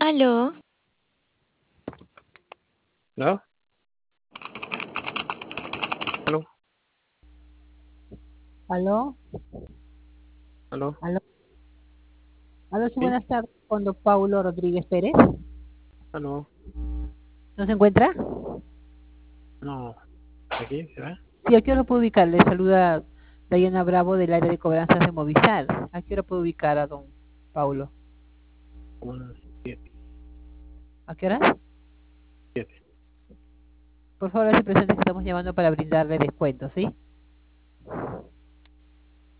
Aló, ¿No? ¿Aló? Aló, ¿Aló? aló, aló, sí, ¿Sí? buenas tardes, con don Paulo Rodríguez Pérez. ¿Aló? ¿No se encuentra? No. ¿Aquí? ¿Será? Sí, ¿a qué hora puedo ubicar? Le saluda Dayana Bravo del área de cobranzas de Movistar. ¿A qué hora puedo ubicar a don Paulo? Como unas 7. ¿A qué hora? Por favor, se presente que estamos llamando para brindarle descuento, ¿sí?